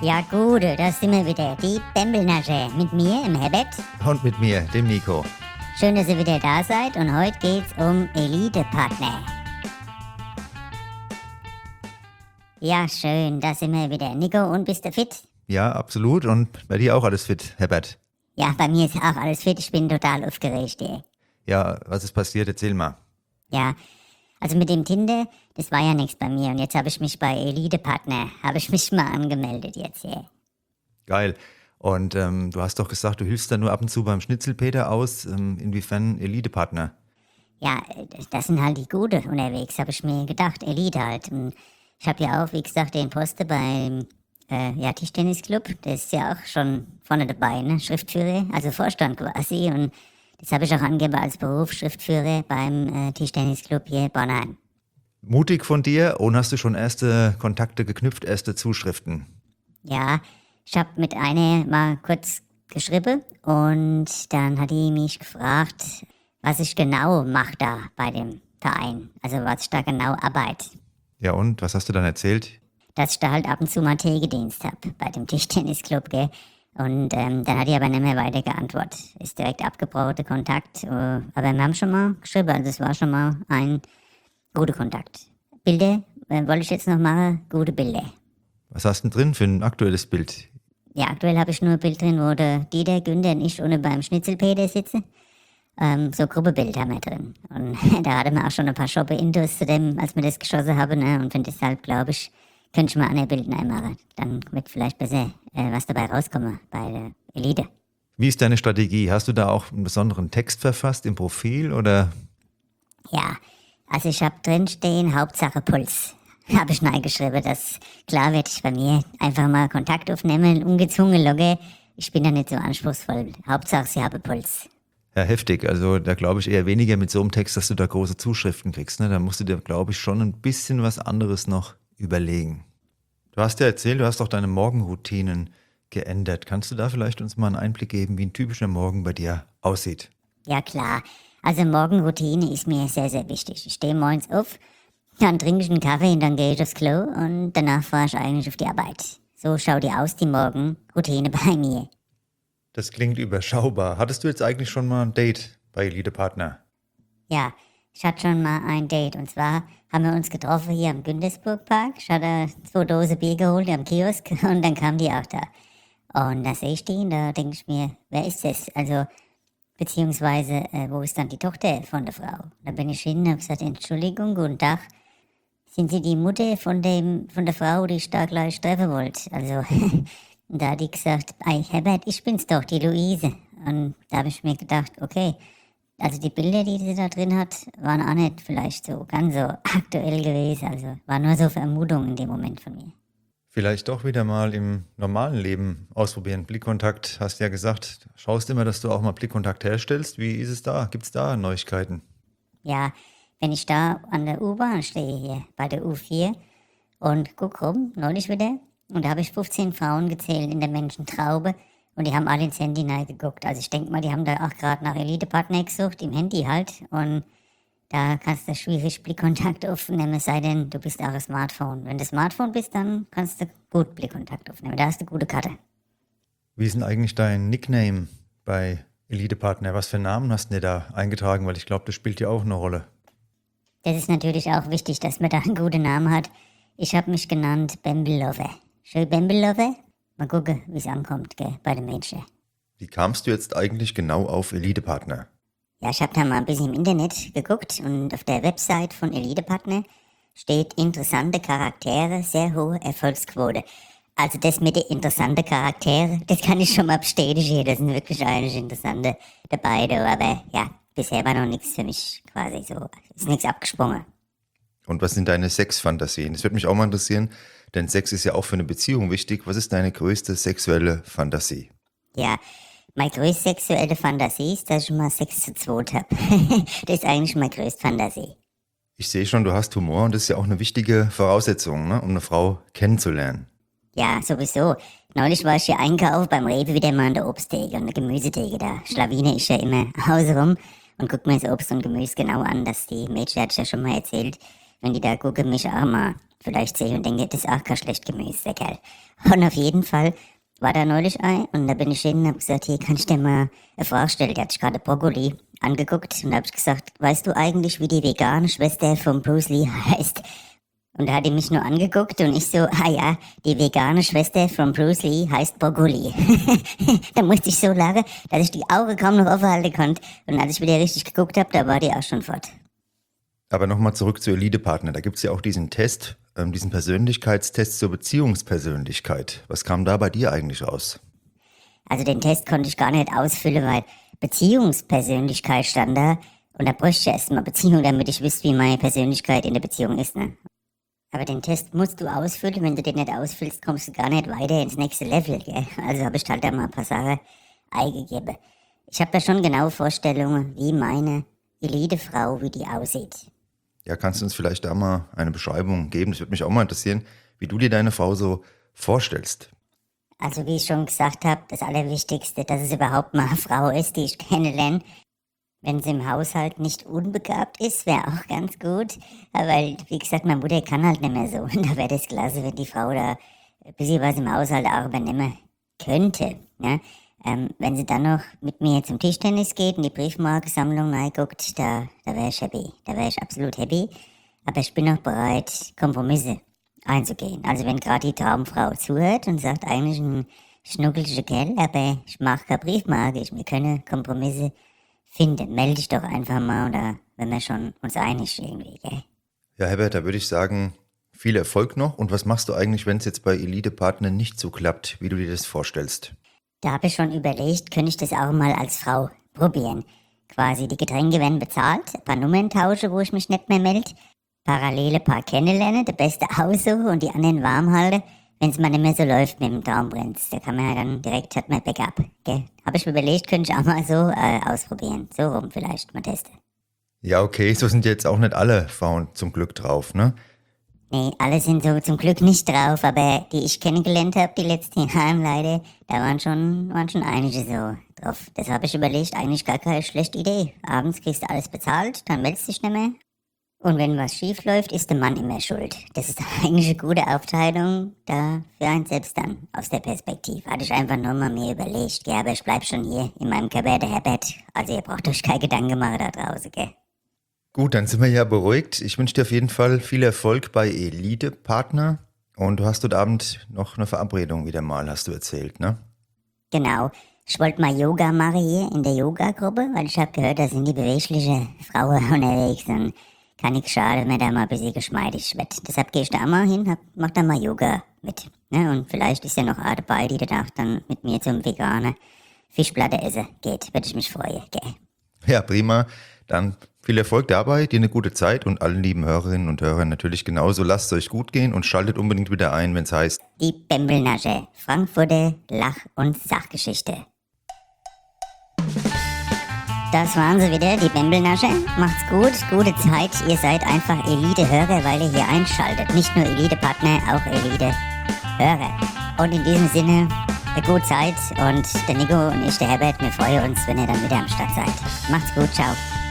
Ja gut, da sind wir wieder, die Bembelnasche. Mit mir, im Herbert. Und mit mir, dem Nico. Schön, dass ihr wieder da seid und heute geht's um Elite-Partner. Ja, schön, da sind wir wieder. Nico, und bist du fit? Ja, absolut. Und bei dir auch alles fit, Herbert? Ja, bei mir ist auch alles fit, ich bin total aufgeregt, ey. Ja, was ist passiert? Erzähl mal. Ja, also mit dem Tinder, das war ja nichts bei mir und jetzt habe ich mich bei Elite-Partner, mal angemeldet jetzt, ey. Geil. Und du hast doch gesagt, du hilfst da nur ab und zu beim Schnitzelpeter aus. Inwiefern Elite-Partner? Ja, das sind halt die Gute unterwegs, habe ich mir gedacht, Elite halt. Und ich habe ja auch, wie gesagt, den Posten beim Tischtennisclub, der ist ja auch schon vorne dabei, ne? Schriftführer, also Vorstand quasi. Und das habe ich auch angegeben als Beruf, Schriftführer beim Tischtennisclub hier Bornheim. Mutig von dir. Und hast du schon erste Kontakte geknüpft, erste Zuschriften? Ja, ich habe mit einer mal kurz geschrieben und dann hat die mich gefragt, was ich genau mache da bei dem Verein, also was ich da genau arbeite. Ja, und was hast du dann erzählt? Dass ich da halt ab und zu mal Tegedienst habe bei dem Tischtennisclub, gell. Und dann hat die aber nicht mehr weiter geantwortet. Ist direkt abgebrochen, der Kontakt. Aber wir haben schon mal geschrieben, also es war schon mal ein guter Kontakt. Bilder wollte ich jetzt noch machen, gute Bilder. Was hast du denn drin für ein aktuelles Bild? Ja, aktuell habe ich nur ein Bild drin, wo der Dieter, Günther und ich ohne beim Schnitzelpeter sitzen. So Gruppenbild haben wir drin. Und da hatten wir auch schon ein paar Shoppe-Intos zu dem, als wir das geschossen haben. Ne? Und von deshalb, glaube ich, könnte ich mal an der Bild einmachen. Dann wird vielleicht besser was dabei rauskommen bei der Elite. Wie ist deine Strategie? Hast du da auch einen besonderen Text verfasst im Profil oder? Ja, also ich habe drin stehen, Hauptsache Puls. Habe ich geschrieben, dass klar wird, ich bei mir einfach mal Kontakt aufnehmen, ungezwungen logge. Ich bin da nicht so anspruchsvoll. Hauptsache, sie haben Puls. Ja, heftig. Also da glaube ich eher weniger mit so einem Text, dass du da große Zuschriften kriegst. Ne? Da musst du dir, glaube ich, schon ein bisschen was anderes noch überlegen. Du hast ja erzählt, du hast auch deine Morgenroutinen geändert. Kannst du da vielleicht uns mal einen Einblick geben, wie ein typischer Morgen bei dir aussieht? Ja klar, also Morgenroutine ist mir sehr, sehr wichtig. Ich stehe morgens auf, dann trinke ich einen Kaffee und dann gehe ich aufs Klo und danach fahre ich eigentlich auf die Arbeit. So schaut die aus, die Morgenroutine bei mir. Das klingt überschaubar. Hattest du jetzt eigentlich schon mal ein Date bei Elite-Partner? Ja, ich hatte schon mal ein Date und zwar haben wir uns getroffen hier am Güntersburg-Park. Ich hatte 2 Dosen Bier geholt am Kiosk und dann kam die auch da. Und da sehe ich die und da denke ich mir, wer ist das? Also, beziehungsweise, wo ist dann die Tochter von der Frau? Da bin ich hin und habe gesagt, Entschuldigung, guten Tag. Sind Sie die Mutter von der Frau, die ich da gleich treffen wollte? Also, da hat die gesagt, ei Herbert, ich bin's doch, die Luise. Und da habe ich mir gedacht, okay, also die Bilder, die sie da drin hat, waren auch nicht vielleicht so ganz so aktuell gewesen. Also war nur so Vermutung in dem Moment von mir. Vielleicht doch wieder mal im normalen Leben ausprobieren. Blickkontakt, hast ja gesagt, schaust immer, dass du auch mal Blickkontakt herstellst. Wie ist es da? Gibt es da Neuigkeiten? Ja, wenn ich da an der U-Bahn stehe hier, bei der U4 und guck rum, neulich wieder, und da habe ich 15 Frauen gezählt in der Menschentraube und die haben alle ins Handy geguckt. Also ich denke mal, die haben da auch gerade nach Elite-Partner gesucht, im Handy halt. Und da kannst du schwierig Blickkontakt aufnehmen, es sei denn, du bist auch ein Smartphone. Wenn du Smartphone bist, dann kannst du gut Blickkontakt aufnehmen. Da hast du gute Karte. Wie ist denn eigentlich dein Nickname bei Elite-Partner? Was für Namen hast du dir da eingetragen? Weil ich glaube, das spielt ja auch eine Rolle. Das ist natürlich auch wichtig, dass man da einen guten Namen hat. Ich habe mich genannt Bembellover. Schön Bembellover. Mal gucken, wie es ankommt, gell, bei den Mädchen. Wie kamst du jetzt eigentlich genau auf Elite-Partner? Ja, ich habe da mal ein bisschen im Internet geguckt und auf der Website von Elite-Partner steht interessante Charaktere, sehr hohe Erfolgsquote. Also das mit den interessanten Charakteren, das kann ich schon mal bestätigen. Das sind wirklich eigentlich interessante dabei, aber ja, bisher war noch nichts für mich quasi so. Ist nichts abgesprungen. Und was sind deine Sexfantasien? Das würde mich auch mal interessieren, denn Sex ist ja auch für eine Beziehung wichtig. Was ist deine größte sexuelle Fantasie? Ja, meine größte sexuelle Fantasie ist, dass ich mal Sex zu zweit habe. Das ist eigentlich meine größte Fantasie. Ich sehe schon, du hast Humor und das ist ja auch eine wichtige Voraussetzung, ne, um eine Frau kennenzulernen. Ja, sowieso. Neulich war ich hier einkaufen beim Rewe wieder mal an der Obsttheke und der Gemüsetheke. Da schlawine ich ja immer außenrum und guck mir das Obst und Gemüse genau an. Dass die Mädchen, hat ich ja schon mal erzählt, wenn die da gucken, mich auch mal vielleicht sehe und denke, das ist auch kein schlecht Gemüse, der Kerl. Und auf jeden Fall war da neulich ein und da bin ich hin und hab gesagt, hier kann ich dir mal eine Frage stellen. Der hat sich gerade Brokkoli angeguckt und da hab ich gesagt, weißt du eigentlich, wie die vegane Schwester von Bruce Lee heißt? Und da hat er mich nur angeguckt und ich so, ah ja, die vegane Schwester von Bruce Lee heißt Brokkoli. Da musste ich so lachen, dass ich die Augen kaum noch offen halten konnte. Und als ich wieder richtig geguckt habe, da war die auch schon fort. Aber nochmal zurück zu Elite-Partner. Da gibt es ja auch diesen Test, diesen Persönlichkeitstest zur Beziehungspersönlichkeit. Was kam da bei dir eigentlich raus? Also den Test konnte ich gar nicht ausfüllen, weil Beziehungspersönlichkeit stand da. Und da bräuchte ich erst mal Beziehung, damit ich wüsste, wie meine Persönlichkeit in der Beziehung ist, ne? Aber den Test musst du ausfüllen. Wenn du den nicht ausfüllst, kommst du gar nicht weiter ins nächste Level, gell? Also habe ich halt da mal ein paar Sachen eingegeben. Ich habe da schon genaue Vorstellungen, wie meine Elite-Frau, wie die aussieht. Ja, kannst du uns vielleicht da mal eine Beschreibung geben? Das würde mich auch mal interessieren, wie du dir deine Frau so vorstellst. Also wie ich schon gesagt habe, das Allerwichtigste, dass es überhaupt mal eine Frau ist, die ich kennenlerne. Wenn sie im Haushalt nicht unbegabt ist, wäre auch ganz gut. Weil, wie gesagt, meine Mutter kann halt nicht mehr so. Und da wäre das klasse, wenn die Frau da ein bisschen was im Haushalt auch übernehmen könnte. Ja? Wenn sie dann noch mit mir zum Tischtennis geht und die Briefmarkensammlung reinguckt, da wäre ich happy. Da wäre ich absolut happy. Aber ich bin auch bereit, Kompromisse einzugehen. Also wenn gerade die Traumfrau zuhört und sagt, eigentlich ein schnuckeliger Kerl, aber ich mache keine Briefmarke, wir können Kompromisse finden. Melde dich doch einfach mal, oder wenn wir schon uns einig irgendwie, gell? Ja, Herbert, da würde ich sagen, viel Erfolg noch. Und was machst du eigentlich, wenn es jetzt bei Elite-Partner nicht so klappt, wie du dir das vorstellst? Da habe ich schon überlegt, könnte ich das auch mal als Frau probieren. Quasi die Getränke werden bezahlt, ein paar Nummern tausche, wo ich mich nicht mehr melde, parallele Paar kennenlernen, der Beste aussuchen und die anderen warm halten, wenn es mal nicht mehr so läuft mit dem Traumprinz. Da kann man ja dann direkt, hat man Backup, gell? Habe ich mir überlegt, könnte ich auch mal so ausprobieren. So rum vielleicht mal testen. Ja, okay, so sind jetzt auch nicht alle Frauen zum Glück drauf, ne? Nee, alle sind so zum Glück nicht drauf, aber die ich kennengelernt habe, die letzten Jahre leider, da waren schon einige so drauf. Das habe ich überlegt, eigentlich gar keine schlechte Idee. Abends kriegst du alles bezahlt, dann meldest du dich nicht mehr. Und wenn was schief läuft, ist der Mann immer schuld. Das ist eigentlich eine gute Aufteilung, da für einen selbst dann, aus der Perspektive. Hatte ich einfach nur mal mir überlegt, gell, aber ich bleib schon hier in meinem Körper, der Herbert. Also ihr braucht euch keine Gedanken machen da draußen, gell. Gut, dann sind wir ja beruhigt. Ich wünsche dir auf jeden Fall viel Erfolg bei Elite-Partner. Und du hast heute Abend noch eine Verabredung wieder mal, hast du erzählt, ne? Genau. Ich wollte mal Yoga machen hier in der Yoga-Gruppe, weil ich habe gehört, da sind die bewegliche Frauen unterwegs und kann nicht schaden, wenn da mal ein bisschen geschmeidig wird. Deshalb gehe ich da mal hin, mach da mal Yoga mit. Ne? Und vielleicht ist ja noch eine dabei, die danach dann mit mir zum veganen Fischplatte essen geht. Würde ich mich freuen, gell? Ja, prima. Dann viel Erfolg dabei, dir eine gute Zeit und allen lieben Hörerinnen und Hörern natürlich genauso. Lasst es euch gut gehen und schaltet unbedingt wieder ein, wenn es heißt Die Bembelnasche, Frankfurter Lach- und Sachgeschichte. Das waren sie wieder, die Bembelnasche. Macht's gut, gute Zeit. Ihr seid einfach Elite-Hörer, weil ihr hier einschaltet. Nicht nur Elite-Partner, auch Elite-Hörer. Und in diesem Sinne, eine gute Zeit. Und der Nico und ich, der Herbert, wir freuen uns, wenn ihr dann wieder am Start seid. Macht's gut, ciao.